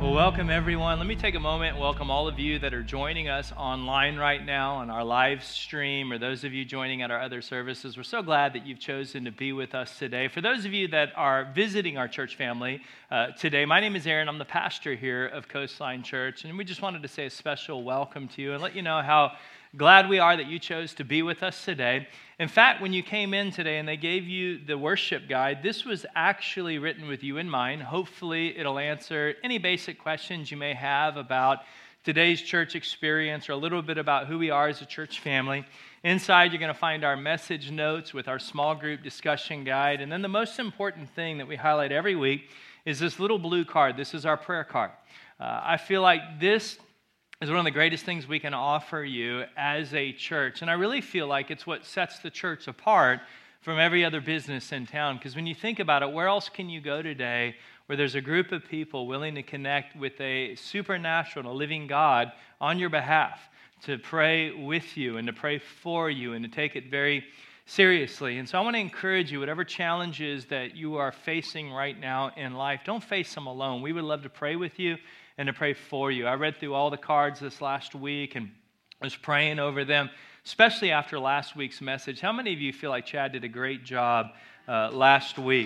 Well, welcome everyone. Let me take a moment and welcome all of you that are joining us online right now on our live stream, or those of you joining at our other services. We're so glad that you've chosen to be with us today. For those of you that are visiting our church family today, my name is Aaron. I'm the pastor here of Coastline Church, and we just wanted to say a special welcome to you and let you know how glad we are that you chose to be with us today. In fact, when you came in today and they gave you the worship guide, this was actually written with you in mind. Hopefully, it'll answer any basic questions you may have about today's church experience or a little bit about who we are as a church family. Inside, you're going to find our message notes with our small group discussion guide. And then the most important thing that we highlight every week is this little blue card. This is our prayer card. I feel like this is one of the greatest things we can offer you as a church. And I really feel like it's what sets the church apart from every other business in town. Because when you think about it, where else can you go today where there's a group of people willing to connect with a supernatural and a living God on your behalf, to pray with you and to pray for you and to take it very seriously. And so I want to encourage you, whatever challenges that you are facing right now in life, don't face them alone. We would love to pray with you and to pray for you. I read through all the cards this last week and was praying over them, especially after last week's message. How many of you feel like Chad did a great job last week?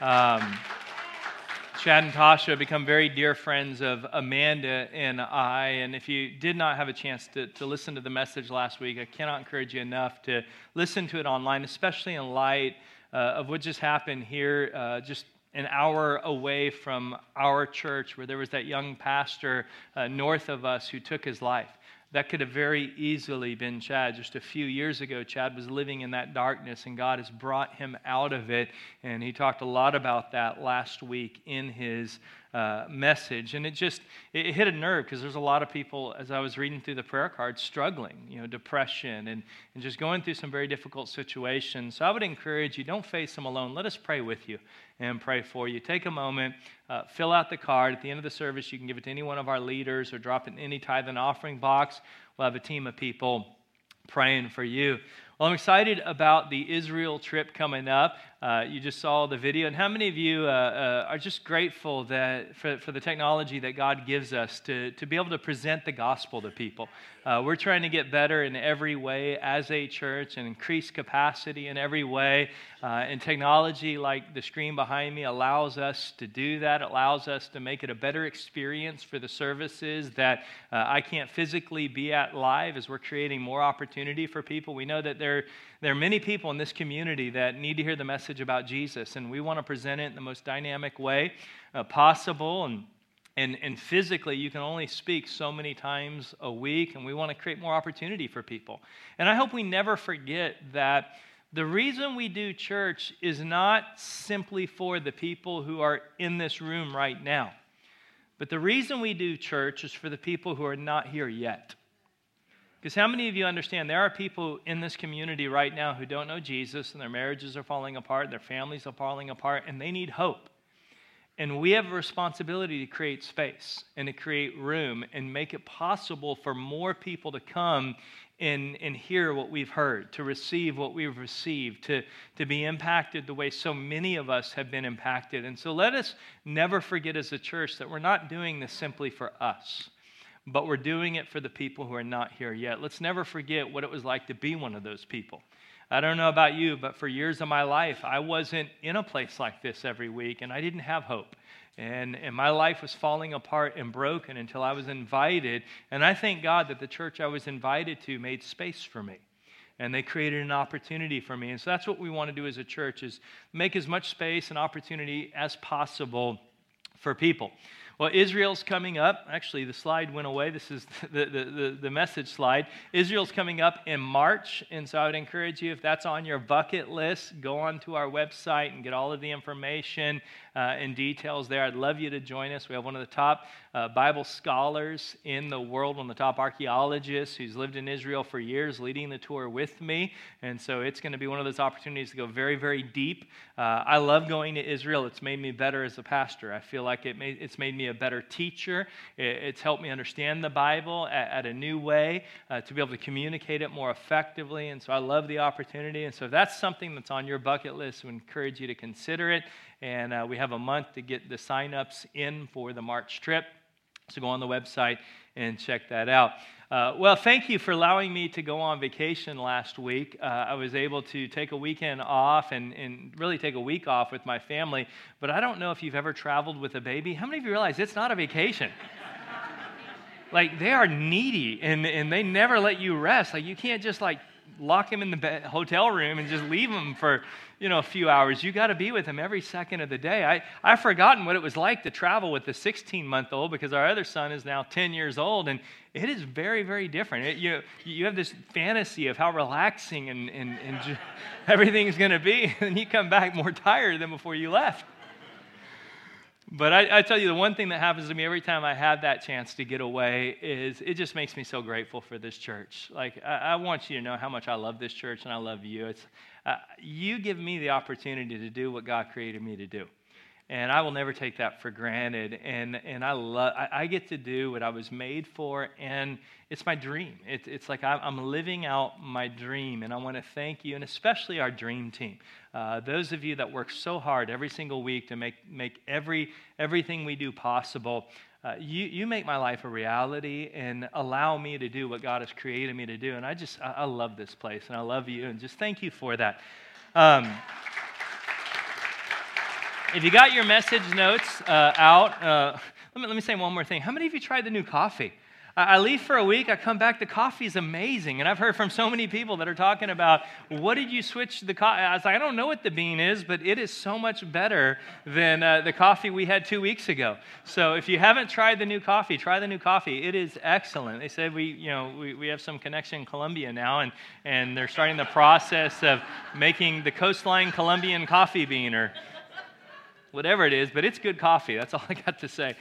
Chad and Tasha have become very dear friends of Amanda and I, and if you did not have a chance to listen to the message last week, I cannot encourage you enough to listen to it online, especially in light of what just happened here just an hour away from our church, where there was that young pastor north of us who took his life. That could have very easily been Chad. Just a few years ago, Chad was living in that darkness, and God has brought him out of it. And he talked a lot about that last week in his message. And it hit a nerve, because there's a lot of people, as I was reading through the prayer cards, struggling, depression and just going through some very difficult situations. So I would encourage you, don't face them alone. Let us pray with you and pray for you. Take a moment, fill out the card. At the end of the service, you can give it to any one of our leaders or drop it in any tithe and offering box. We'll have a team of people praying for you. Well, I'm excited about the Israel trip coming up. You just saw the video. And how many of you are just grateful that for the technology that God gives us to be able to present the gospel to people? We're trying to get better in every way as a church and increase capacity in every way. And technology like the screen behind me allows us to do that. It allows us to make it a better experience for the services that I can't physically be at live, as we're creating more opportunity for people. We know that there are many people in this community that need to hear the message about Jesus, and we want to present it in the most dynamic way possible. And physically, you can only speak so many times a week, and we want to create more opportunity for people. And I hope we never forget that the reason we do church is not simply for the people who are in this room right now, but the reason we do church is for the people who are not here yet. Because how many of you understand there are people in this community right now who don't know Jesus, and their marriages are falling apart, their families are falling apart, and they need hope. And we have a responsibility to create space and to create room and make it possible for more people to come and hear what we've heard, to receive what we've received, to be impacted the way so many of us have been impacted. And so let us never forget as a church that we're not doing this simply for us, but we're doing it for the people who are not here yet. Let's never forget what it was like to be one of those people. I don't know about you, but for years of my life, I wasn't in a place like this every week, and I didn't have hope. And my life was falling apart and broken until I was invited. And I thank God that the church I was invited to made space for me. And they created an opportunity for me. And so that's what we want to do as a church, is make as much space and opportunity as possible for people. Well, Israel's coming up. Actually, the slide went away. This is the message slide. Israel's coming up in March, and so I would encourage you, if that's on your bucket list, go on to our website and get all of the information and details there. I'd love you to join us. We have one of the top Bible scholars in the world, one of the top archaeologists who's lived in Israel for years, leading the tour with me, and so it's going to be one of those opportunities to go very, very deep. I love going to Israel. It's made me better as a pastor. I feel like it's made me a better teacher. It's helped me understand the Bible at a new way, to be able to communicate it more effectively, and so I love the opportunity. And so if that's something that's on your bucket list, we encourage you to consider it. And we have a month to get the sign-ups in for the March trip. So go on the website and check that out. Well, thank you for allowing me to go on vacation last week. I was able to take a weekend off and really take a week off with my family, but I don't know if you've ever traveled with a baby. How many of you realize it's not a vacation? Like, they are needy, and they never let you rest. Like, you can't just, lock them in the hotel room and just leave them for, a few hours. You got to be with them every second of the day. I've forgotten what it was like to travel with the 16-month-old because our other son is now 10 years old, and it is very, very different. You have this fantasy of how relaxing and everything is going to be, and you come back more tired than before you left. But I tell you, the one thing that happens to me every time I have that chance to get away is it just makes me so grateful for this church. Like, I want you to know how much I love this church and I love you. You give me the opportunity to do what God created me to do. And I will never take that for granted. And I get to do what I was made for, and it's my dream. It's like I'm living out my dream, and I want to thank you, and especially our dream team. Those of you that work so hard every single week to make everything we do possible. You make my life a reality and allow me to do what God has created me to do. And I love this place, and I love you, and just thank you for that. If you got your message notes out, let me say one more thing. How many of you tried the new coffee? I leave for a week, I come back, the coffee is amazing. And I've heard from so many people that are talking about, what did you switch the coffee? I was like, I don't know what the bean is, but it is so much better than the coffee we had 2 weeks ago. So if you haven't tried the new coffee, try the new coffee. It is excellent. They said we have some connection in Colombia now, and they're starting the process of making the Coastline Colombian coffee bean or whatever it is, but it's good coffee. That's all I got to say.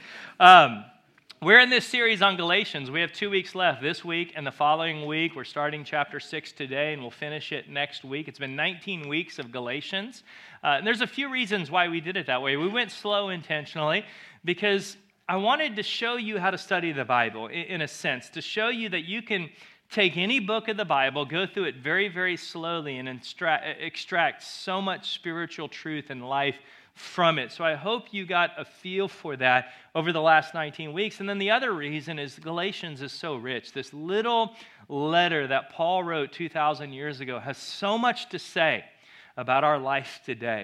We're in this series on Galatians. We have 2 weeks left, this week and the following week. We're starting chapter 6 today, and we'll finish it next week. It's been 19 weeks of Galatians. And there's a few reasons why we did it that way. We went slow intentionally because I wanted to show you how to study the Bible, in a sense, to show you that you can take any book of the Bible, go through it very, very slowly, and extract so much spiritual truth and life from it. So I hope you got a feel for that over the last 19 weeks. And then the other reason is Galatians is so rich. This little letter that Paul wrote 2,000 years ago has so much to say about our life today.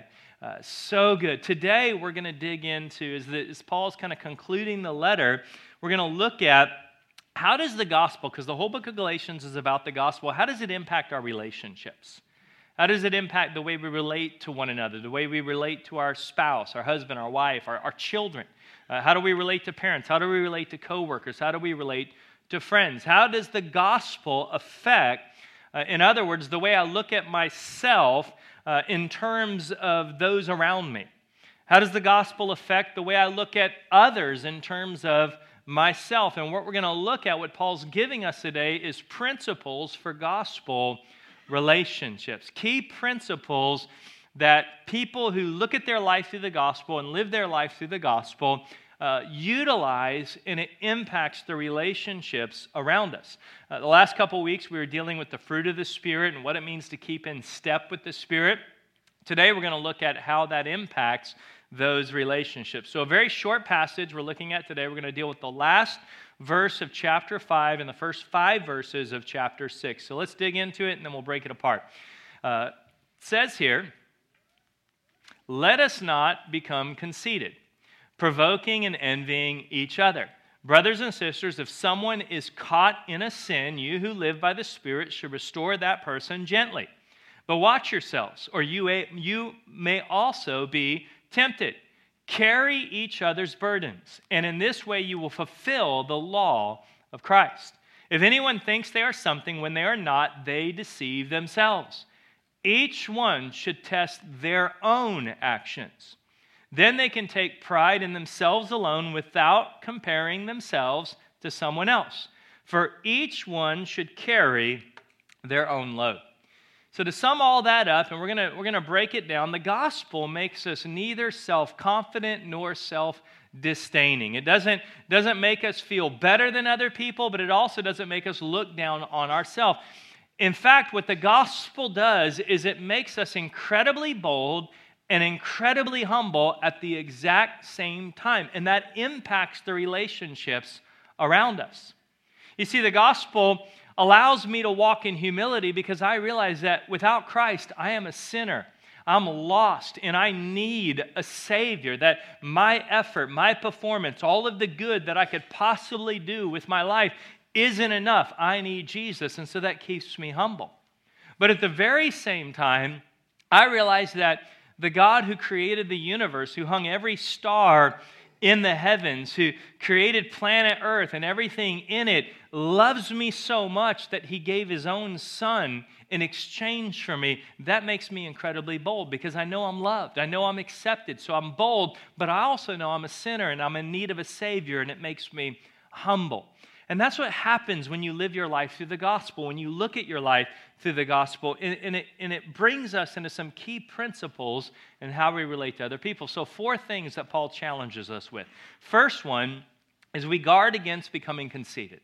So good. Today we're going to dig into, as Paul's kind of concluding the letter, we're going to look at how does the gospel, because the whole book of Galatians is about the gospel, how does it impact our relationships? How does it impact the way we relate to one another, the way we relate to our spouse, our husband, our wife, our children? How do we relate to parents? How do we relate to coworkers? How do we relate to friends? How does the gospel affect, in other words, the way I look at myself in terms of those around me? How does the gospel affect the way I look at others in terms of myself? And what we're going to look at, what Paul's giving us today, is principles for gospel relationships, key principles that people who look at their life through the gospel and live their life through the gospel utilize, and it impacts the relationships around us. The last couple of weeks we were dealing with the fruit of the Spirit and what it means to keep in step with the Spirit. Today we're going to look at how that impacts those relationships. So a very short passage we're looking at today. We're going to deal with the last verse of chapter 5 and the first 5 verses of chapter 6. So let's dig into it and then we'll break it apart. It says here, let us not become conceited, provoking and envying each other. Brothers and sisters, if someone is caught in a sin, you who live by the Spirit should restore that person gently. But watch yourselves, or you may also be tempted. Carry each other's burdens, and in this way you will fulfill the law of Christ. If anyone thinks they are something when they are not, they deceive themselves. Each one should test their own actions. Then they can take pride in themselves alone without comparing themselves to someone else. For each one should carry their own load. So to sum all that up, and we're gonna break it down, the gospel makes us neither self-confident nor self-disdaining. It doesn't make us feel better than other people, but it also doesn't make us look down on ourselves. In fact, what the gospel does is it makes us incredibly bold and incredibly humble at the exact same time. And that impacts the relationships around us. You see, the gospel allows me to walk in humility because I realize that without Christ, I am a sinner. I'm lost and I need a Savior, that my effort, my performance, all of the good that I could possibly do with my life isn't enough. I need Jesus, and so that keeps me humble. But at the very same time, I realize that the God who created the universe, who hung every star in the heavens, who created planet Earth and everything in it, loves me so much that he gave his own son in exchange for me. That makes me incredibly bold because I know I'm loved. I know I'm accepted. So I'm bold, but I also know I'm a sinner and I'm in need of a Savior, and it makes me humble. And that's what happens when you live your life through the gospel, when you look at your life through the gospel, and it brings us into some key principles in how we relate to other people. So 4 things that Paul challenges us with. First one is we guard against becoming conceited.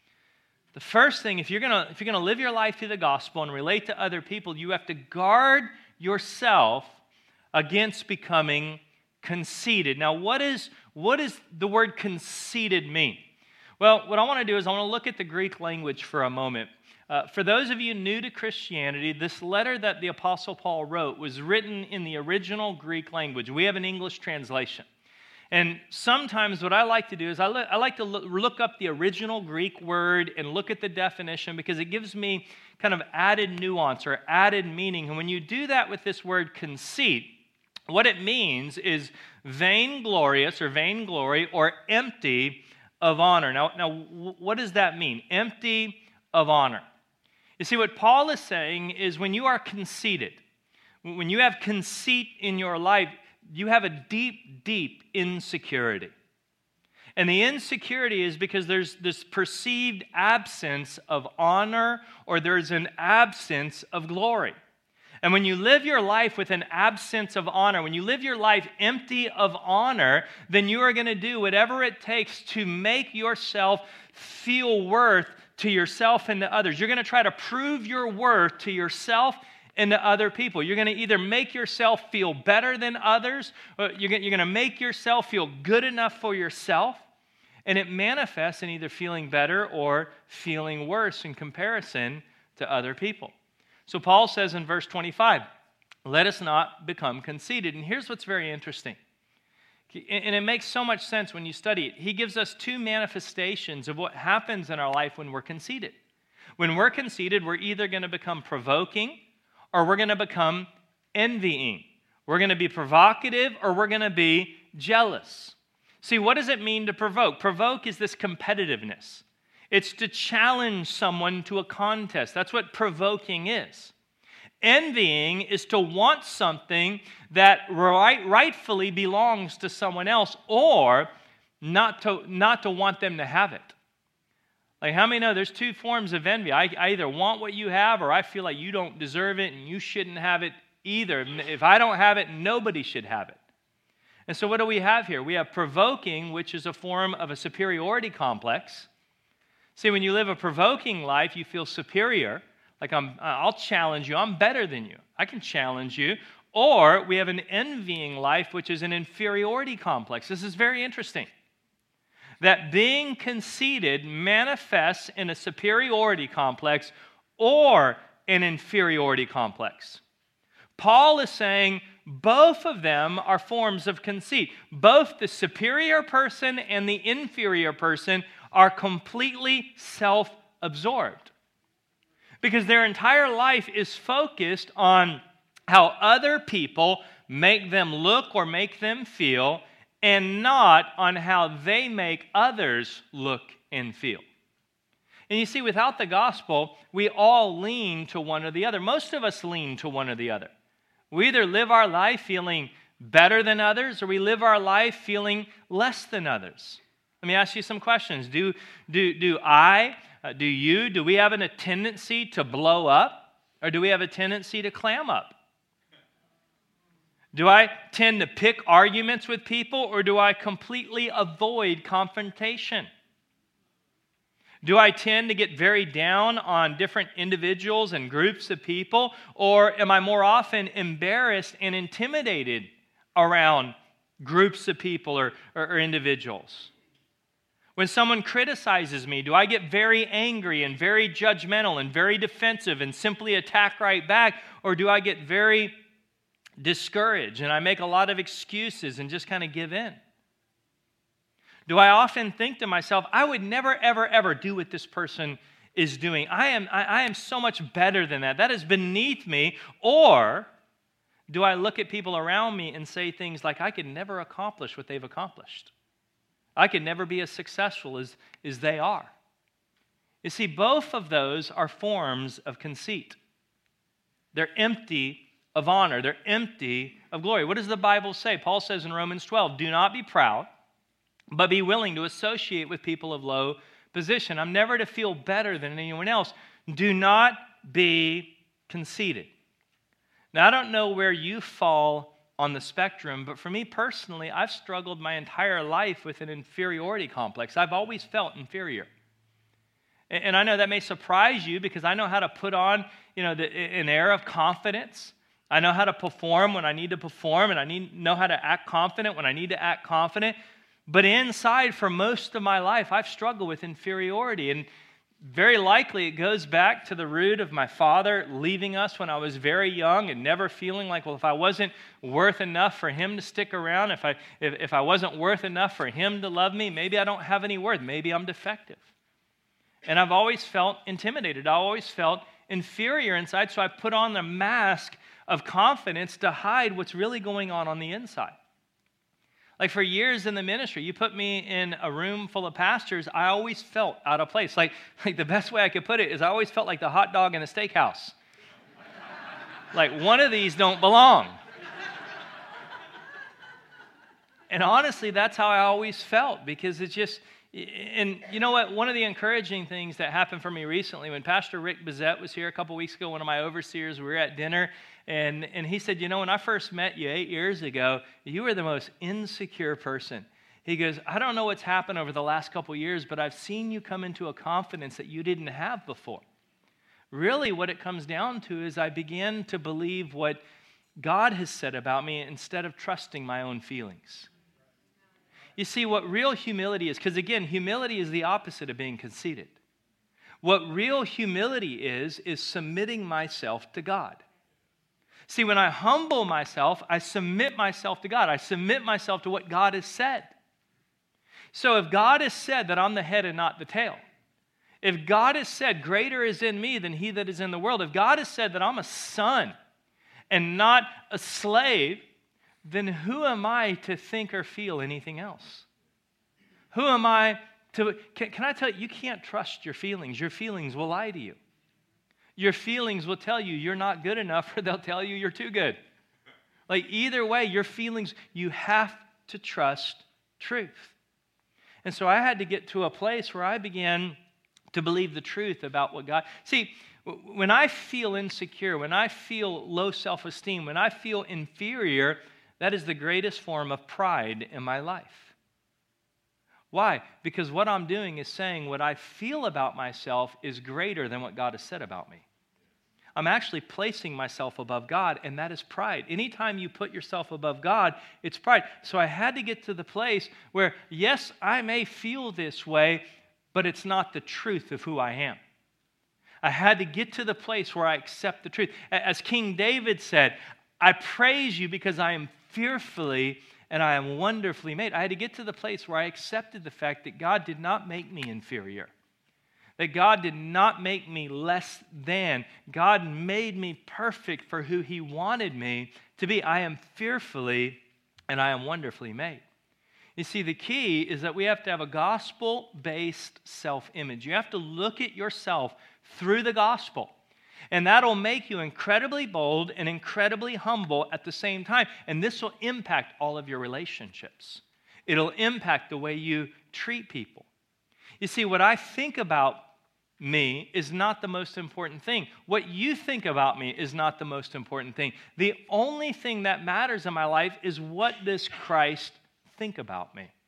The first thing, if you're gonna live your life through the gospel and relate to other people, you have to guard yourself against becoming conceited. Now, what does the word conceited mean? Well, what I want to do is I want to look at the Greek language for a moment. For those of you new to Christianity, this letter that the Apostle Paul wrote was written in the original Greek language. We have an English translation. And sometimes what I like to do is I like to look up the original Greek word and look at the definition because it gives me kind of added nuance or added meaning. And when you do that with this word conceit, what it means is vainglorious or vainglory or empty of honor. Now, what does that mean? Empty of honor. You see, what Paul is saying is when you are conceited, when you have conceit in your life, you have a deep, deep insecurity. And the insecurity is because there's this perceived absence of honor or there's an absence of glory. And when you live your life with an absence of honor, when you live your life empty of honor, then you are going to do whatever it takes to make yourself feel worth to yourself and to others. You're going to try to prove your worth to yourself and to other people. You're going to either make yourself feel better than others, or you're going to make yourself feel good enough for yourself, and it manifests in either feeling better or feeling worse in comparison to other people. So Paul says in verse 25, let us not become conceited. And here's what's very interesting. And it makes so much sense when you study it. He gives us 2 manifestations of what happens in our life when we're conceited. When we're conceited, we're either going to become provoking or we're going to become envying. We're going to be provocative or we're going to be jealous. See, what does it mean to provoke? Provoke is this competitiveness. It's to challenge someone to a contest. That's what provoking is. Envying is to want something that rightfully belongs to someone else or not to want them to have it. Like, how many know there's 2 forms of envy? I either want what you have or I feel like you don't deserve it and you shouldn't have it either. If I don't have it, nobody should have it. And so what do we have here? We have provoking, which is a form of a superiority complex. See, when you live a provoking life, you feel superior. Like, I'll challenge you. I'm better than you. I can challenge you. Or we have an envying life, which is an inferiority complex. This is very interesting. That being conceited manifests in a superiority complex or an inferiority complex. Paul is saying both of them are forms of conceit. Both the superior person and the inferior person are completely self-absorbed. Because their entire life is focused on how other people make them look or make them feel, and not on how they make others look and feel. And you see, without the gospel, we all lean to one or the other. Most of us lean to one or the other. We either live our life feeling better than others, or we live our life feeling less than others. Let me ask you some questions. Do we have a tendency to blow up, or do we have a tendency to clam up? Do I tend to pick arguments with people, or do I completely avoid confrontation? Do I tend to get very down on different individuals and groups of people? Or am I more often embarrassed and intimidated around groups of people or individuals? When someone criticizes me, do I get very angry and very judgmental and very defensive and simply attack right back? Or do I get very discouraged and I make a lot of excuses and just kind of give in? Do I often think to myself, I would never, ever, ever do what this person is doing. I am so much better than that. That is beneath me. Or do I look at people around me and say things like, I could never accomplish what they've accomplished. I could never be as successful as they are. You see, both of those are forms of conceit. They're empty of honor. They're empty of glory. What does the Bible say? Paul says in Romans 12, do not be proud, but be willing to associate with people of low position. I'm never to feel better than anyone else. Do not be conceited. Now, I don't know where you fall on the spectrum, but for me personally, I've struggled my entire life with an inferiority complex. I've always felt inferior. And I know that may surprise you because I know how to put on, an air of confidence. I know how to perform when I need to perform, and know how to act confident when I need to act confident. But inside, for most of my life, I've struggled with inferiority. And very likely it goes back to the root of my father leaving us when I was very young and never feeling like, well, if I wasn't worth enough for him to stick around, if I wasn't worth enough for him to love me, maybe I don't have any worth. Maybe I'm defective. And I've always felt intimidated. I always felt inferior inside, so I put on the mask of confidence to hide what's really going on the inside. Like for years in the ministry, you put me in a room full of pastors, I always felt out of place. Like the best way I could put it is I always felt like the hot dog in a steakhouse. Like one of these don't belong. And honestly, that's how I always felt because it's just, and you know what? One of the encouraging things that happened for me recently, when Pastor Rick Bezette was here a couple weeks ago, one of my overseers, we were at dinner, and he said, when I first met you 8 years ago, you were the most insecure person. He goes, I don't know what's happened over the last couple years, but I've seen you come into a confidence that you didn't have before. Really, what it comes down to is I began to believe what God has said about me instead of trusting my own feelings. You see, what real humility is, because again, humility is the opposite of being conceited. What real humility is submitting myself to God. See, when I humble myself, I submit myself to God. I submit myself to what God has said. So if God has said that I'm the head and not the tail, if God has said greater is in me than he that is in the world, if God has said that I'm a son and not a slave, then who am I to think or feel anything else? Who am I to... Can I tell you, you can't trust your feelings. Your feelings will lie to you. Your feelings will tell you you're not good enough, or they'll tell you you're too good. Like either way, your feelings, you have to trust truth. And so I had to get to a place where I began to believe the truth about what God... See, when I feel insecure, when I feel low self-esteem, when I feel inferior, that is the greatest form of pride in my life. Why? Because what I'm doing is saying what I feel about myself is greater than what God has said about me. I'm actually placing myself above God, and that is pride. Anytime you put yourself above God, it's pride. So I had to get to the place where, yes, I may feel this way, but it's not the truth of who I am. I had to get to the place where I accept the truth. As King David said, I praise you because I am fearfully and I am wonderfully made. I had to get to the place where I accepted the fact that God did not make me inferior, that God did not make me less than. God made me perfect for who he wanted me to be. I am fearfully and I am wonderfully made. You see, the key is that we have to have a gospel-based self-image. You have to look at yourself through the gospel. And that'll make you incredibly bold and incredibly humble at the same time. And this will impact all of your relationships. It'll impact the way you treat people. You see, what I think about me is not the most important thing. What you think about me is not the most important thing. The only thing that matters in my life is what does Christ think about me.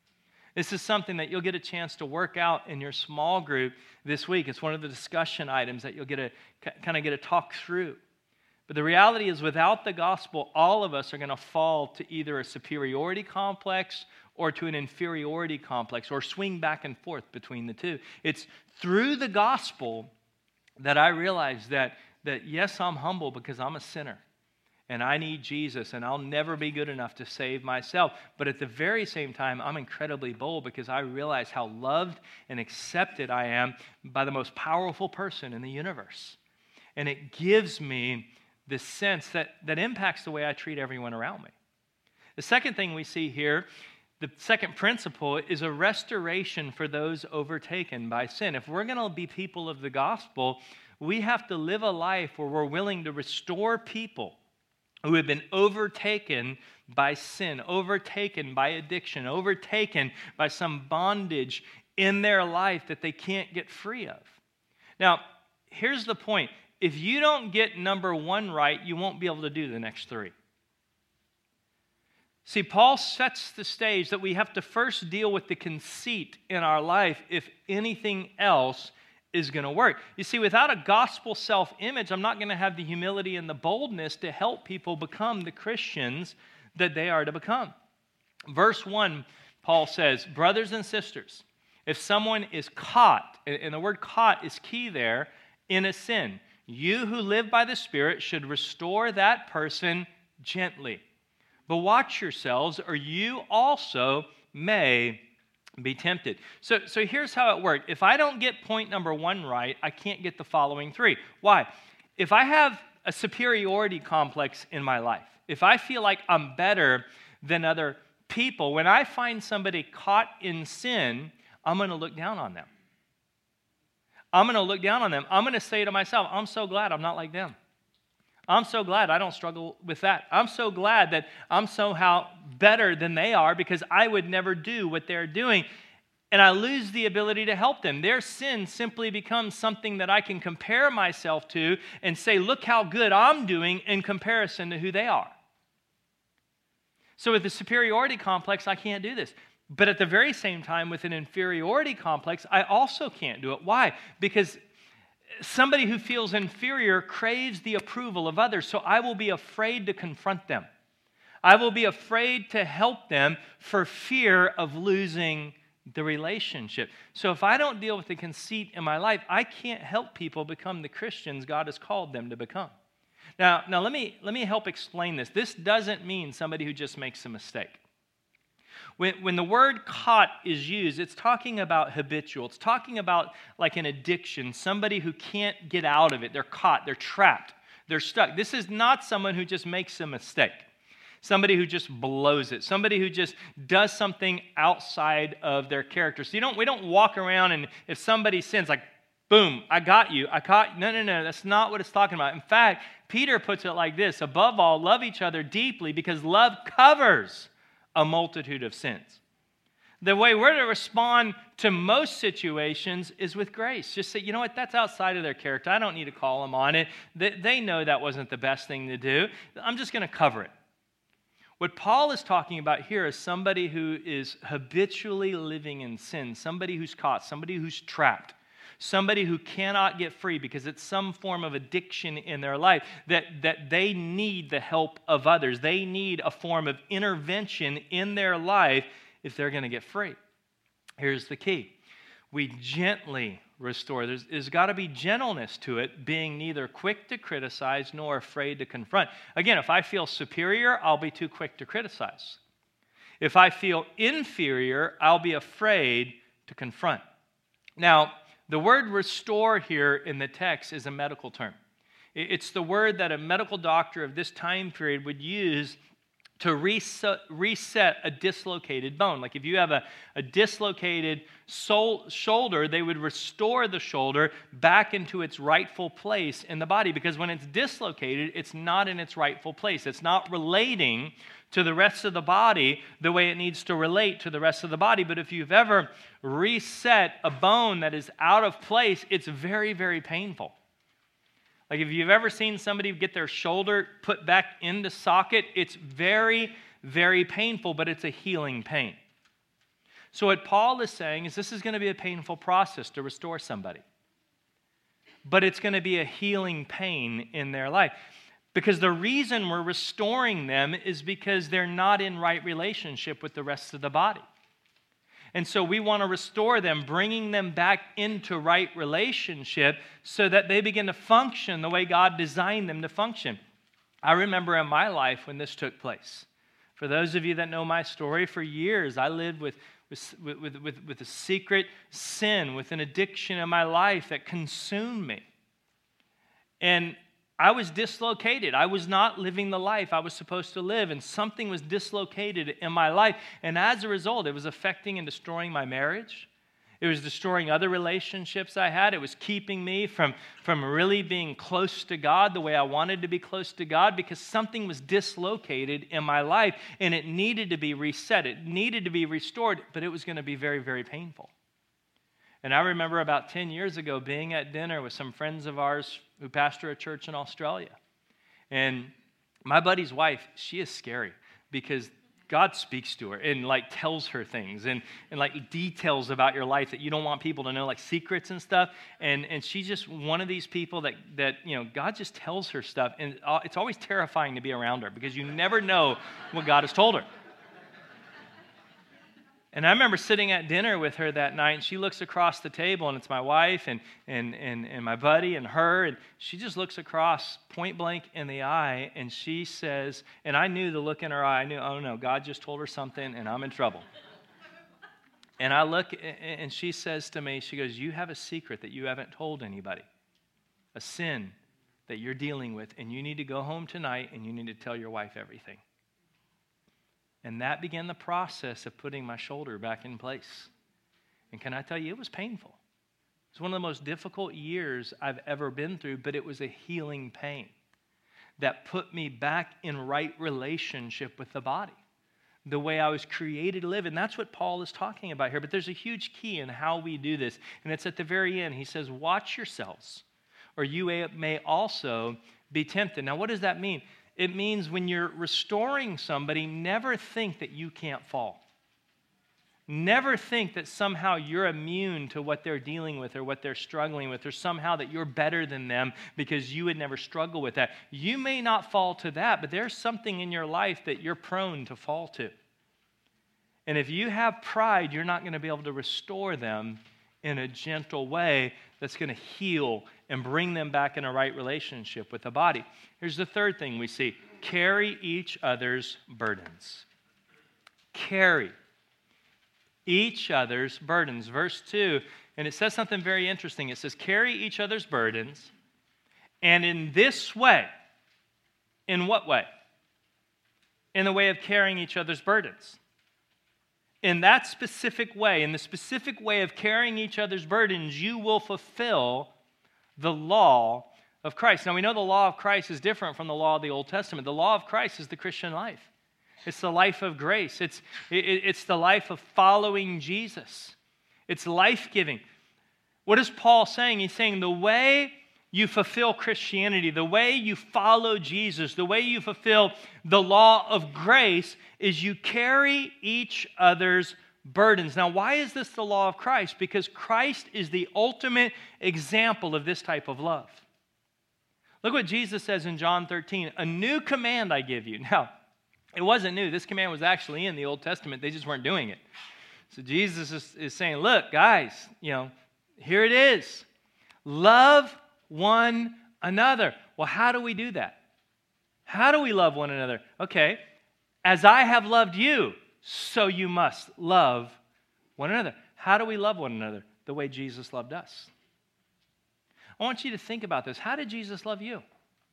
This is something that you'll get a chance to work out in your small group this week. It's one of the discussion items that you'll get to talk through. But the reality is, without the gospel, all of us are going to fall to either a superiority complex or to an inferiority complex, or swing back and forth between the two. It's through the gospel that I realize that yes, I'm humble because I'm a sinner. And I need Jesus, and I'll never be good enough to save myself. But at the very same time, I'm incredibly bold because I realize how loved and accepted I am by the most powerful person in the universe. And it gives me this sense that impacts the way I treat everyone around me. The second thing we see here, the second principle, is a restoration for those overtaken by sin. If we're going to be people of the gospel, we have to live a life where we're willing to restore people who have been overtaken by sin, overtaken by addiction, overtaken by some bondage in their life that they can't get free of. Now, here's the point. If you don't get number one right, you won't be able to do the next three. See, Paul sets the stage that we have to first deal with the conceit in our life if anything else is going to work. You see, without a gospel self-image, I'm not going to have the humility and the boldness to help people become the Christians that they are to become. Verse 1, Paul says, brothers and sisters, if someone is caught, and the word caught is key there, in a sin, you who live by the Spirit should restore that person gently. But watch yourselves, or you also may be tempted. So here's how it worked. If I don't get point number one right, I can't get the following three. Why? If I have a superiority complex in my life, if I feel like I'm better than other people, when I find somebody caught in sin, I'm going to look down on them. I'm going to look down on them. I'm going to say to myself, I'm so glad I'm not like them. I'm so glad I don't struggle with that. I'm so glad that I'm somehow better than they are because I would never do what they're doing. And I lose the ability to help them. Their sin simply becomes something that I can compare myself to and say, look how good I'm doing in comparison to who they are. So with the superiority complex, I can't do this. But at the very same time, with an inferiority complex, I also can't do it. Why? Because somebody who feels inferior craves the approval of others, so I will be afraid to confront them. I will be afraid to help them for fear of losing the relationship. So if I don't deal with the conceit in my life, I can't help people become the Christians God has called them to become. Now let me help explain this. This doesn't mean somebody who just makes a mistake. When the word caught is used, it's talking about habitual. It's talking about like an addiction, somebody who can't get out of it. They're caught, they're trapped, they're stuck. This is not someone who just makes a mistake, somebody who just blows it, somebody who just does something outside of their character. So we don't walk around and if somebody sins, like, boom, I got you, I caught you. No, that's not what it's talking about. In fact, Peter puts it like this: above all, love each other deeply because love covers a multitude of sins. The way we're to respond to most situations is with grace. Just say, you know what, that's outside of their character. I don't need to call them on it. They know that wasn't the best thing to do. I'm just going to cover it. What Paul is talking about here is somebody who is habitually living in sin, somebody who's caught, somebody who's trapped, somebody who cannot get free because it's some form of addiction in their life, that they need the help of others. They need a form of intervention in their life if they're going to get free. Here's the key. We gently restore. There's got to be gentleness to it, being neither quick to criticize nor afraid to confront. Again, if I feel superior, I'll be too quick to criticize. If I feel inferior, I'll be afraid to confront. Now, the word restore here in the text is a medical term. It's the word that a medical doctor of this time period would use to reset a dislocated bone. Like if you have a dislocated shoulder, they would restore the shoulder back into its rightful place in the body, because when it's dislocated, it's not in its rightful place. It's not relating to the rest of the body the way it needs to relate to the rest of the body. But if you've ever reset a bone that is out of place, it's very, very painful. Like if you've ever seen somebody get their shoulder put back into socket, it's very, very painful, but it's a healing pain. So what Paul is saying is this is going to be a painful process to restore somebody. But it's going to be a healing pain in their life. Because the reason we're restoring them is because they're not in right relationship with the rest of the body. And so we want to restore them, bringing them back into right relationship so that they begin to function the way God designed them to function. I remember in my life when this took place. For those of you that know my story, for years I lived with a secret sin, with an addiction in my life that consumed me. And I was dislocated. I was not living the life I was supposed to live, and something was dislocated in my life. And as a result, it was affecting and destroying my marriage. It was destroying other relationships I had. It was keeping me from really being close to God the way I wanted to be close to God, because something was dislocated in my life, and it needed to be reset. It needed to be restored, but it was going to be very, very painful. And I remember about 10 years ago being at dinner with some friends of ours who pastor a church in Australia. And my buddy's wife, she is scary because God speaks to her and tells her things and details about your life that you don't want people to know, like secrets and stuff. And she's just one of these people that God just tells her stuff. And it's always terrifying to be around her because you never know what God has told her. And I remember sitting at dinner with her that night, and she looks across the table, and it's my wife and my buddy and her, and she just looks across point blank in the eye, and she says, and I knew the look in her eye, I knew, oh no, God just told her something, and I'm in trouble. And I look, and she says to me, she goes, you have a secret that you haven't told anybody, a sin that you're dealing with, and you need to go home tonight, and you need to tell your wife everything. And that began the process of putting my shoulder back in place. And can I tell you, it was painful. It was one of the most difficult years I've ever been through, but it was a healing pain that put me back in right relationship with the body, the way I was created to live. And that's what Paul is talking about here. But there's a huge key in how we do this. And it's at the very end. He says, watch yourselves, or you may also be tempted. Now, what does that mean? It means when you're restoring somebody, never think that you can't fall. Never think that somehow you're immune to what they're dealing with or what they're struggling with, or somehow that you're better than them because you would never struggle with that. You may not fall to that, but there's something in your life that you're prone to fall to. And if you have pride, you're not going to be able to restore them in a gentle way that's going to heal and bring them back in a right relationship with the body. Here's the third thing we see. Carry each other's burdens. Carry each other's burdens. Verse 2, and it says something very interesting. It says, carry each other's burdens, and in this way. In what way? In the way of carrying each other's burdens. In that specific way, in the specific way of carrying each other's burdens, you will fulfill the law of Christ. Now, we know the law of Christ is different from the law of the Old Testament. The law of Christ is the Christian life. It's the life of grace. It's the life of following Jesus. It's life-giving. What is Paul saying? He's saying the way you fulfill Christianity, the way you follow Jesus, the way you fulfill the law of grace is you carry each other's burdens. Now, why is this the law of Christ? Because Christ is the ultimate example of this type of love. Look what Jesus says in John 13, a new command I give you. Now, it wasn't new. This command was actually in the Old Testament. They just weren't doing it. So Jesus is saying, look, guys, here it is. Love one another. Well, how do we do that? How do we love one another? Okay, as I have loved you, so you must love one another. How do we love one another? The way Jesus loved us. I want you to think about this. How did Jesus love you?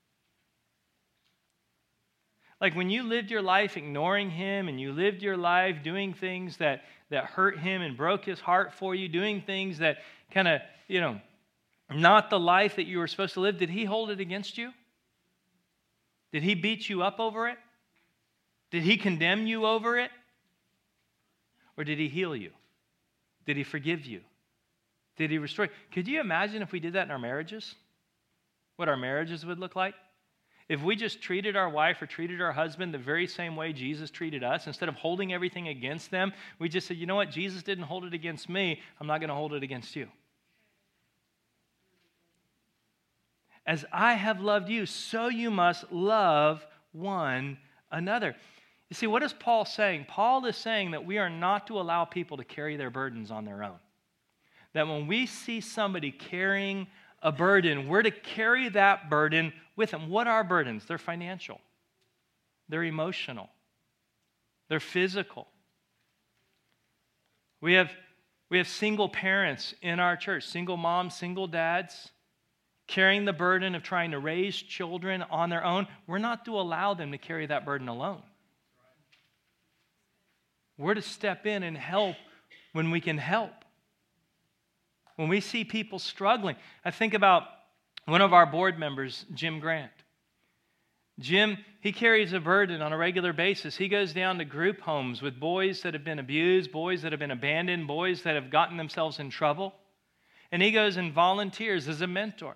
Like when you lived your life ignoring him and you lived your life doing things that hurt him and broke his heart for you, doing things that kind of, not the life that you were supposed to live, did he hold it against you? Did he beat you up over it? Did he condemn you over it? Or did he heal you? Did he forgive you? Did he restore you? Could you imagine if we did that in our marriages? What our marriages would look like? If we just treated our wife or treated our husband the very same way Jesus treated us, instead of holding everything against them, we just said, you know what, Jesus didn't hold it against me, I'm not going to hold it against you. As I have loved you, so you must love one another. You see, what is Paul saying? Paul is saying that we are not to allow people to carry their burdens on their own. That when we see somebody carrying a burden, we're to carry that burden with them. What are burdens? They're financial. They're emotional. They're physical. We have single parents in our church, single moms, single dads, carrying the burden of trying to raise children on their own. We're not to allow them to carry that burden alone. We're to step in and help when we can help. When we see people struggling. I think about one of our board members, Jim Grant. Jim, he carries a burden on a regular basis. He goes down to group homes with boys that have been abused, boys that have been abandoned, boys that have gotten themselves in trouble. And he goes and volunteers as a mentor.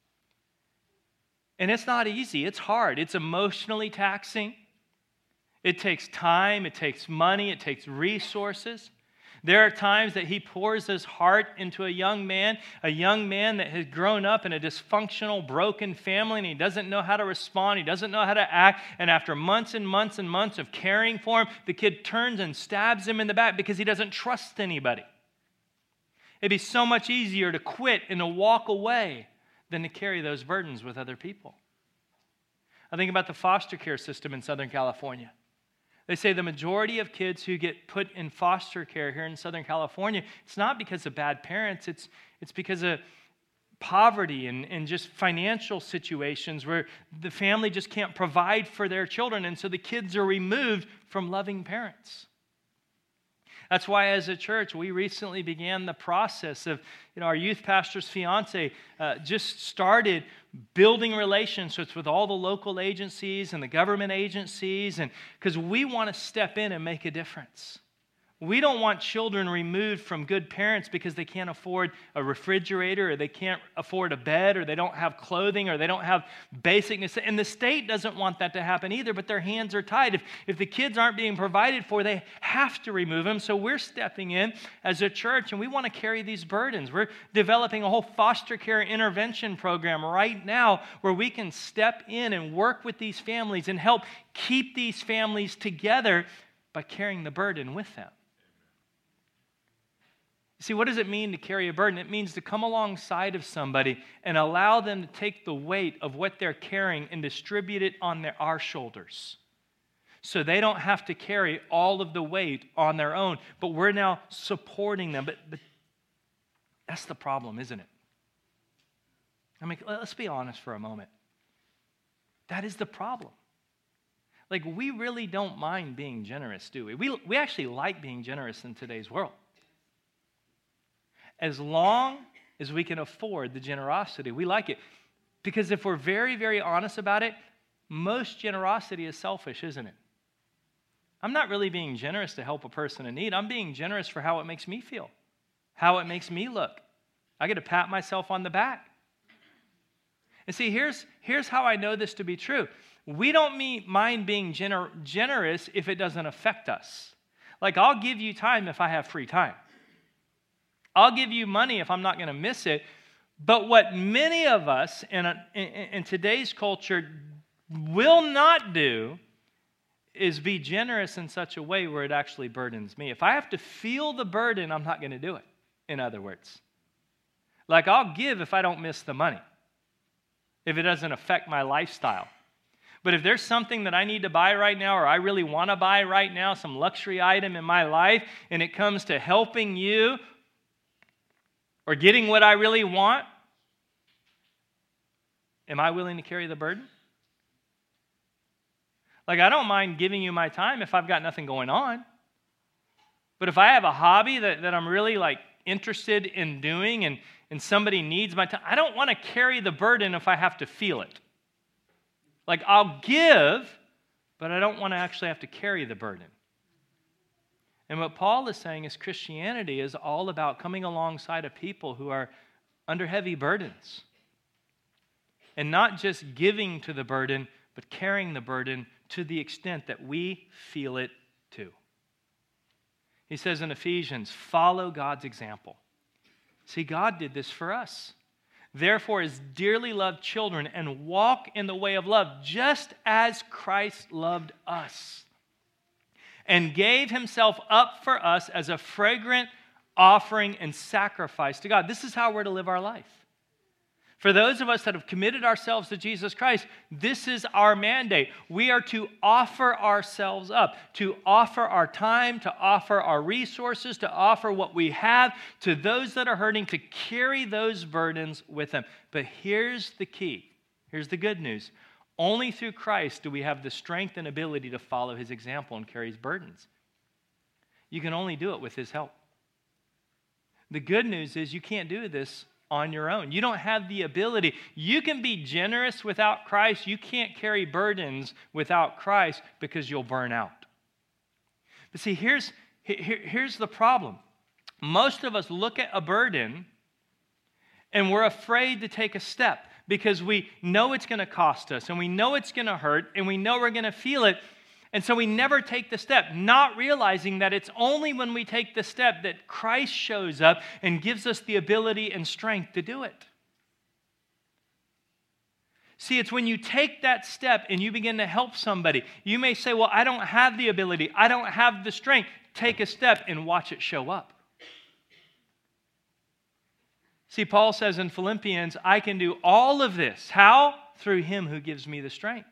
And it's not easy. It's hard. It's emotionally taxing. It takes time. It takes money. It takes resources. There are times that he pours his heart into a young man that has grown up in a dysfunctional, broken family, and he doesn't know how to respond. He doesn't know how to act. And after months and months and months of caring for him, the kid turns and stabs him in the back because he doesn't trust anybody. It'd be so much easier to quit and to walk away than to carry those burdens with other people. I think about the foster care system in Southern California. They say the majority of kids who get put in foster care here in Southern California, it's not because of bad parents, it's because of poverty and just financial situations where the family just can't provide for their children, and so the kids are removed from loving parents. That's why as a church, we recently began the process of, our youth pastor's fiance just started building relationships with all the local agencies and the government agencies, and because we want to step in and make a difference. We don't want children removed from good parents because they can't afford a refrigerator or they can't afford a bed or they don't have clothing or they don't have basic necessities. And the state doesn't want that to happen either, but their hands are tied. If the kids aren't being provided for, they have to remove them. So we're stepping in as a church and we want to carry these burdens. We're developing a whole foster care intervention program right now where we can step in and work with these families and help keep these families together by carrying the burden with them. See, what does it mean to carry a burden? It means to come alongside of somebody and allow them to take the weight of what they're carrying and distribute it on our shoulders. So they don't have to carry all of the weight on their own, but we're now supporting them. But that's the problem, isn't it? I mean, let's be honest for a moment. That is the problem. Like, we really don't mind being generous, do we? We actually like being generous in today's world. As long as we can afford the generosity, we like it. Because if we're very, very honest about it, most generosity is selfish, isn't it? I'm not really being generous to help a person in need. I'm being generous for how it makes me feel, how it makes me look. I get to pat myself on the back. And see, here's how I know this to be true. We don't mind being generous if it doesn't affect us. Like, I'll give you time if I have free time. I'll give you money if I'm not going to miss it. But what many of us in today's culture will not do is be generous in such a way where it actually burdens me. If I have to feel the burden, I'm not going to do it, in other words. Like, I'll give if I don't miss the money, if it doesn't affect my lifestyle. But if there's something that I need to buy right now or I really want to buy right now, some luxury item in my life, and it comes to helping you or getting what I really want, am I willing to carry the burden? Like, I don't mind giving you my time if I've got nothing going on. But if I have a hobby that I'm really interested in doing and somebody needs my time, I don't want to carry the burden if I have to feel it. Like, I'll give, but I don't want to actually have to carry the burden. And what Paul is saying is Christianity is all about coming alongside of people who are under heavy burdens. And not just giving to the burden, but carrying the burden to the extent that we feel it too. He says in Ephesians, follow God's example. See, God did this for us. Therefore, as dearly loved children, and walk in the way of love, just as Christ loved us, and gave himself up for us as a fragrant offering and sacrifice to God. This is how we're to live our life. For those of us that have committed ourselves to Jesus Christ, this is our mandate. We are to offer ourselves up, to offer our time, to offer our resources, to offer what we have to those that are hurting, to carry those burdens with them. But here's the key. Here's the good news. Only through Christ do we have the strength and ability to follow his example and carry his burdens. You can only do it with his help. The good news is you can't do this on your own. You don't have the ability. You can be generous without Christ. You can't carry burdens without Christ because you'll burn out. But see, here's the problem. Most of us look at a burden and we're afraid to take a step because we know it's going to cost us and we know it's going to hurt and we know we're going to feel it. And so we never take the step, not realizing that it's only when we take the step that Christ shows up and gives us the ability and strength to do it. See, it's when you take that step and you begin to help somebody. You may say, well, I don't have the ability. I don't have the strength. Take a step and watch it show up. See, Paul says in Philippians, I can do all of this. How? Through him who gives me the strength.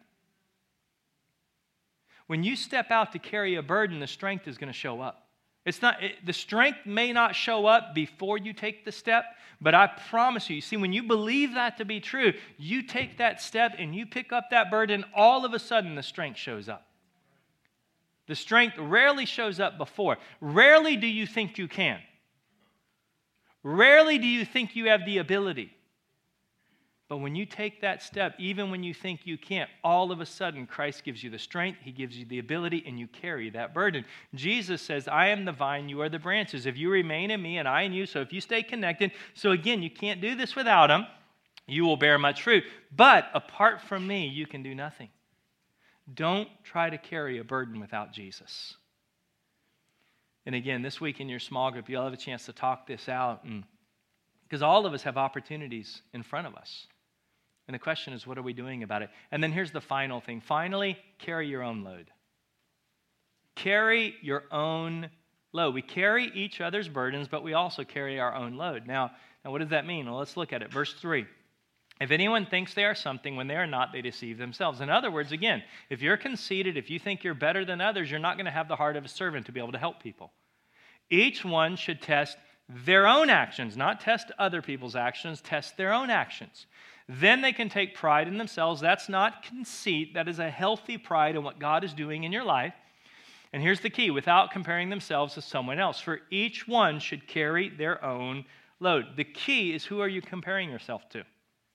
When you step out to carry a burden, the strength is going to show up. The strength may not show up before you take the step, but I promise you, see, when you believe that to be true, you take that step and you pick up that burden, all of a sudden the strength shows up. The strength rarely shows up before. Rarely do you think you can. Rarely do you think you have the ability. But when you take that step, even when you think you can't, all of a sudden Christ gives you the strength, he gives you the ability, and you carry that burden. Jesus says, I am the vine, you are the branches. If you remain in me and I in you, so if you stay connected, so again, you can't do this without him, you will bear much fruit. But apart from me, you can do nothing. Don't try to carry a burden without Jesus. And again, this week in your small group, you'll have a chance to talk this out, because all of us have opportunities in front of us. And the question is, what are we doing about it? And then here's the final thing. Finally, carry your own load. Carry your own load. We carry each other's burdens, but we also carry our own load. Now what does that mean? Well, let's look at it. Verse 3. If anyone thinks they are something when they are not, they deceive themselves. In other words, again, if you're conceited, if you think you're better than others, you're not going to have the heart of a servant to be able to help people. Each one should test their own actions, not test other people's actions, test their own actions. Then they can take pride in themselves. That's not conceit. That is a healthy pride in what God is doing in your life. And here's the key, without comparing themselves to someone else. For each one should carry their own load. The key is, who are you comparing yourself to?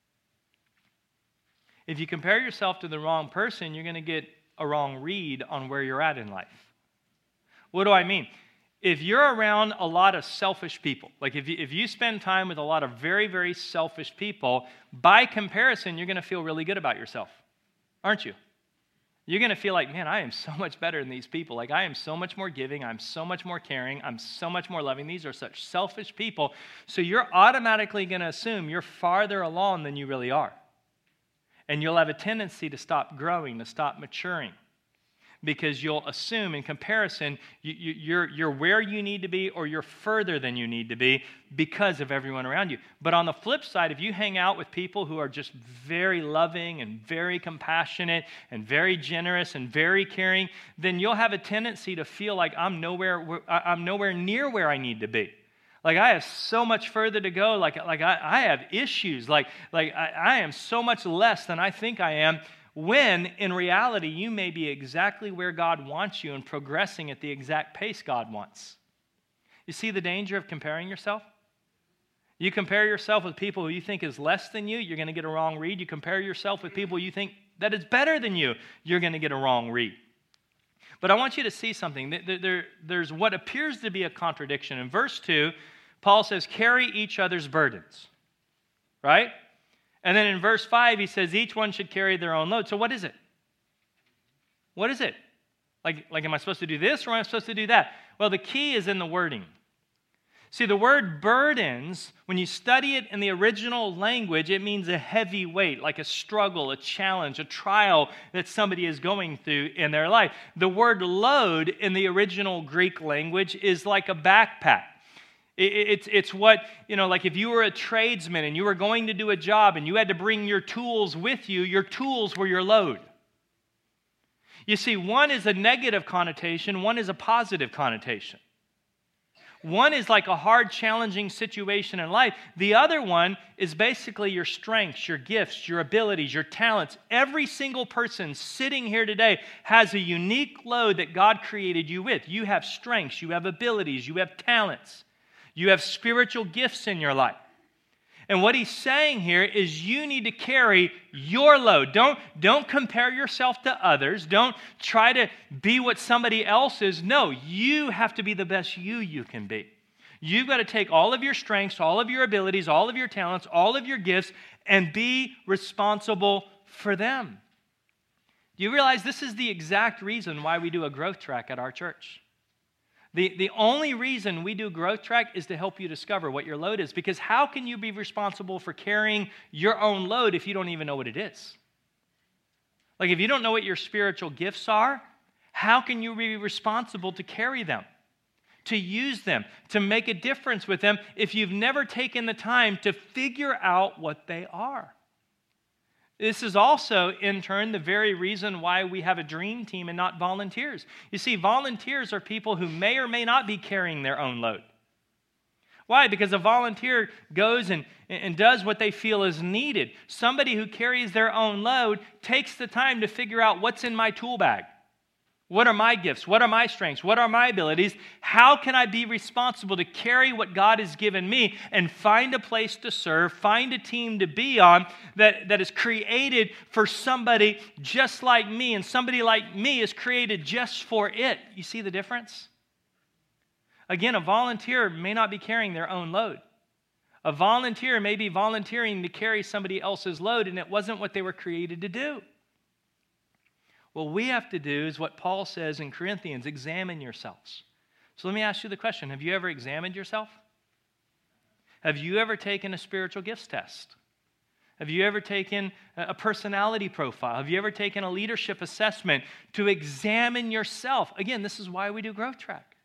If you compare yourself to the wrong person, you're going to get a wrong read on where you're at in life. What do I mean? If you're around a lot of selfish people, like if you spend time with a lot of very, very selfish people, by comparison, you're going to feel really good about yourself, aren't you? You're going to feel like, man, I am so much better than these people. Like, I am so much more giving. I'm so much more caring. I'm so much more loving. These are such selfish people. So you're automatically going to assume you're farther along than you really are. And you'll have a tendency to stop growing, to stop maturing. Because you'll assume in comparison, you're where you need to be or you're further than you need to be because of everyone around you. But on the flip side, if you hang out with people who are just very loving and very compassionate and very generous and very caring, then you'll have a tendency to feel like I'm nowhere near where I need to be. Like, I have so much further to go. Like I have issues. Like I am so much less than I think I am. When, in reality, you may be exactly where God wants you and progressing at the exact pace God wants. You see the danger of comparing yourself? You compare yourself with people who you think is less than you, you're going to get a wrong read. You compare yourself with people you think that is better than you, you're going to get a wrong read. But I want you to see something. There's what appears to be a contradiction. In verse 2, Paul says, carry each other's burdens. Right? And then in verse 5, he says each one should carry their own load. So what is it? What is it? Like, am I supposed to do this or am I supposed to do that? Well, the key is in the wording. See, the word burdens, when you study it in the original language, it means a heavy weight, like a struggle, a challenge, a trial that somebody is going through in their life. The word load in the original Greek language is like a backpack. It's what, like if you were a tradesman and you were going to do a job and you had to bring your tools with you, your tools were your load. You see, one is a negative connotation, one is a positive connotation. One is like a hard, challenging situation in life. The other one is basically your strengths, your gifts, your abilities, your talents. Every single person sitting here today has a unique load that God created you with. You have strengths, you have abilities, you have talents. You have spiritual gifts in your life. And what he's saying here is you need to carry your load. Don't compare yourself to others. Don't try to be what somebody else is. No, you have to be the best you can be. You've got to take all of your strengths, all of your abilities, all of your talents, all of your gifts, and be responsible for them. Do you realize this is the exact reason why we do a growth track at our church? The only reason we do Growth Track is to help you discover what your load is. Because how can you be responsible for carrying your own load if you don't even know what it is? Like if you don't know what your spiritual gifts are, how can you be responsible to carry them, to use them, to make a difference with them if you've never taken the time to figure out what they are? This is also, in turn, the very reason why we have a dream team and not volunteers. You see, volunteers are people who may or may not be carrying their own load. Why? Because a volunteer goes and does what they feel is needed. Somebody who carries their own load takes the time to figure out what's in my tool bag. What are my gifts? What are my strengths? What are my abilities? How can I be responsible to carry what God has given me and find a place to serve, find a team to be on that is created for somebody just like me, and somebody like me is created just for it? You see the difference? Again, a volunteer may not be carrying their own load. A volunteer may be volunteering to carry somebody else's load, and it wasn't what they were created to do. What we have to do is what Paul says in Corinthians, examine yourselves. So let me ask you the question, have you ever examined yourself? Have you ever taken a spiritual gifts test? Have you ever taken a personality profile? Have you ever taken a leadership assessment to examine yourself? Again, this is why we do Growth Track.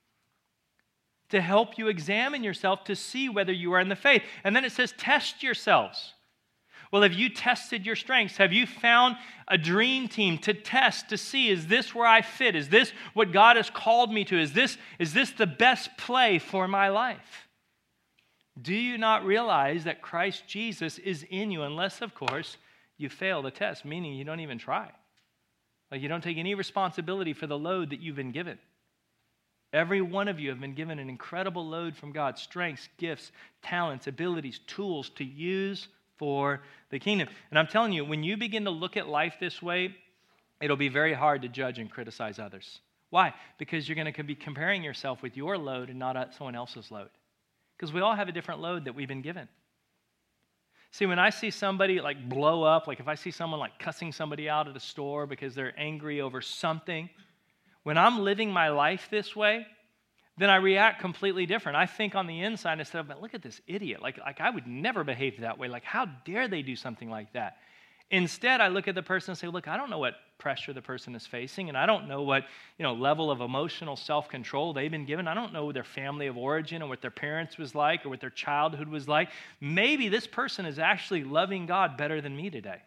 To help you examine yourself to see whether you are in the faith. And then it says, test yourselves. Well, have you tested your strengths? Have you found a dream team to test, to see, is this where I fit? Is this what God has called me to? Is this the best play for my life? Do you not realize that Christ Jesus is in you, unless, of course, you fail the test, meaning you don't even try. Like you don't take any responsibility for the load that you've been given. Every one of you have been given an incredible load from God, strengths, gifts, talents, abilities, tools to use for the kingdom. And I'm telling you, when you begin to look at life this way, it'll be very hard to judge and criticize others. Why? Because you're going to be comparing yourself with your load and not someone else's load. Because we all have a different load that we've been given. See, when I see somebody like blow up, like if I see someone like cussing somebody out at a store because they're angry over something, when I'm living my life this way, then I react completely different. I think on the inside instead of, look at this idiot. Like I would never behave that way. Like, how dare they do something like that? Instead, I look at the person and say, look, I don't know what pressure the person is facing, and I don't know what level of emotional self-control they've been given. I don't know their family of origin or what their parents was like or what their childhood was like. Maybe this person is actually loving God better than me today.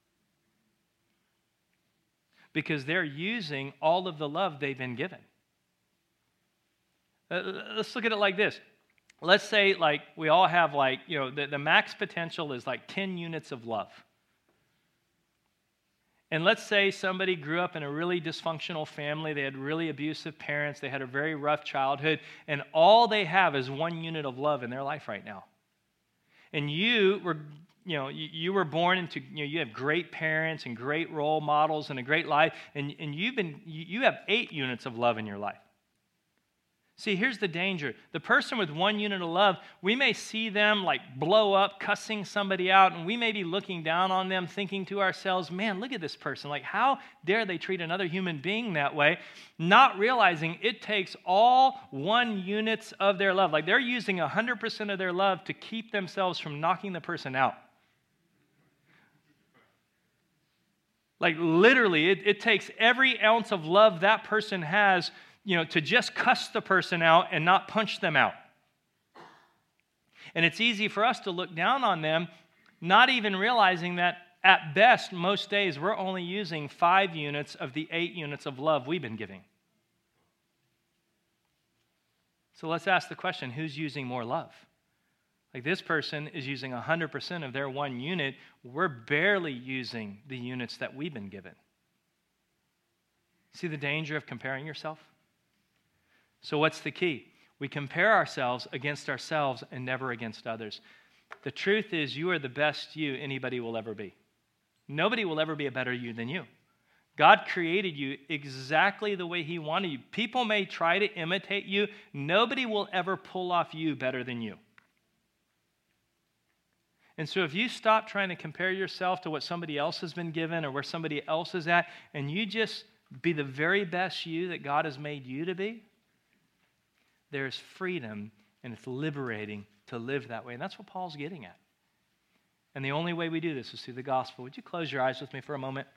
Because they're using all of the love they've been given. Let's look at it like this. Let's say we all have the max potential is 10 units of love. And let's say somebody grew up in a really dysfunctional family. They had really abusive parents. They had a very rough childhood. And all they have is 1 unit of love in their life right now. And you were born into, you have great parents and great role models and a great life. And you have 8 units of love in your life. See, here's the danger. The person with one unit of love, we may see them like blow up, cussing somebody out, and we may be looking down on them, thinking to ourselves, man, look at this person. Like, how dare they treat another human being that way? Not realizing it takes all 1 units of their love. Like, they're using 100% of their love to keep themselves from knocking the person out. Like, literally, it takes every ounce of love that person has, to just cuss the person out and not punch them out. And it's easy for us to look down on them, not even realizing that at best, most days, we're only using 5 units of the 8 units of love we've been giving. So let's ask the question, who's using more love? Like, this person is using 100% of their 1 unit. We're barely using the units that we've been given. See the danger of comparing yourself? So what's the key? We compare ourselves against ourselves and never against others. The truth is, you are the best you anybody will ever be. Nobody will ever be a better you than you. God created you exactly the way He wanted you. People may try to imitate you. Nobody will ever pull off you better than you. And so if you stop trying to compare yourself to what somebody else has been given or where somebody else is at, and you just be the very best you that God has made you to be, there's freedom, and it's liberating to live that way. And that's what Paul's getting at. And the only way we do this is through the gospel. Would you close your eyes with me for a moment?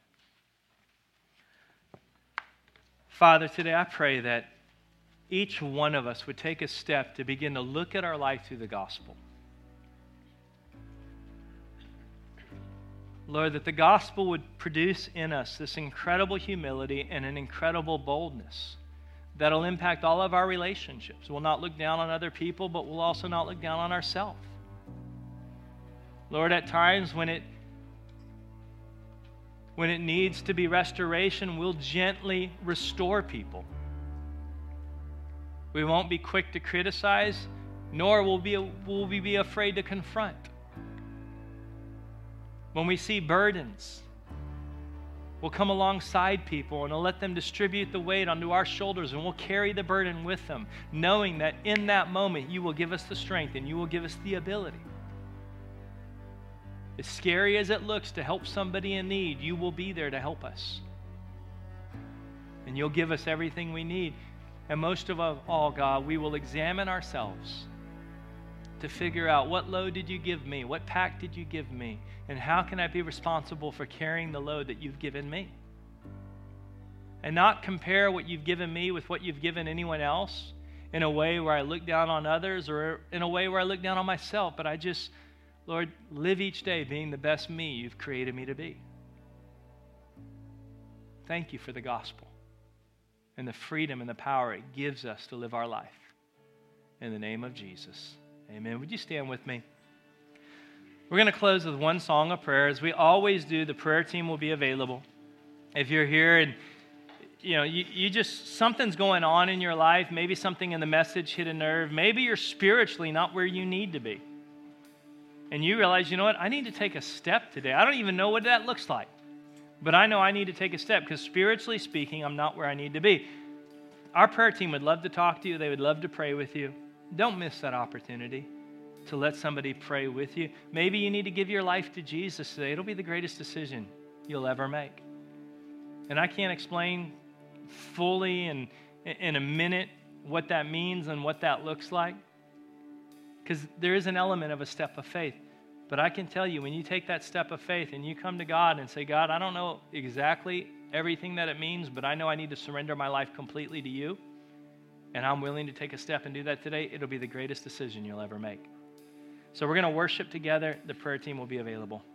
Father, today I pray that each one of us would take a step to begin to look at our life through the gospel. Lord, that the gospel would produce in us this incredible humility and an incredible boldness that'll impact all of our relationships. We'll not look down on other people, but we'll also not look down on ourselves. Lord, at times when it needs to be restoration, we'll gently restore people. We won't be quick to criticize, nor will we be afraid to confront. When we see burdens, we'll come alongside people and we'll let them distribute the weight onto our shoulders, and we'll carry the burden with them, knowing that in that moment you will give us the strength and you will give us the ability. As scary as it looks to help somebody in need, you will be there to help us. And you'll give us everything we need. And most of all, God, we will examine ourselves to figure out, what load did you give me? What pack did you give me? And how can I be responsible for carrying the load that you've given me? And not compare what you've given me with what you've given anyone else in a way where I look down on others or in a way where I look down on myself. But I just, Lord, live each day being the best me you've created me to be. Thank you for the gospel and the freedom and the power it gives us to live our life. In the name of Jesus. Amen. Would you stand with me? We're going to close with one song of prayer. As we always do, the prayer team will be available. If you're here and you just, something's going on in your life, maybe something in the message hit a nerve, maybe you're spiritually not where you need to be. And you realize, you know what, I need to take a step today. I don't even know what that looks like. But I know I need to take a step because spiritually speaking, I'm not where I need to be. Our prayer team would love to talk to you. They would love to pray with you. Don't miss that opportunity to let somebody pray with you. Maybe you need to give your life to Jesus today. It'll be the greatest decision you'll ever make. And I can't explain fully in a minute what that means and what that looks like, because there is an element of a step of faith. But I can tell you, when you take that step of faith and you come to God and say, God, I don't know exactly everything that it means, but I know I need to surrender my life completely to you, and I'm willing to take a step and do that today, it'll be the greatest decision you'll ever make. So we're going to worship together. The prayer team will be available.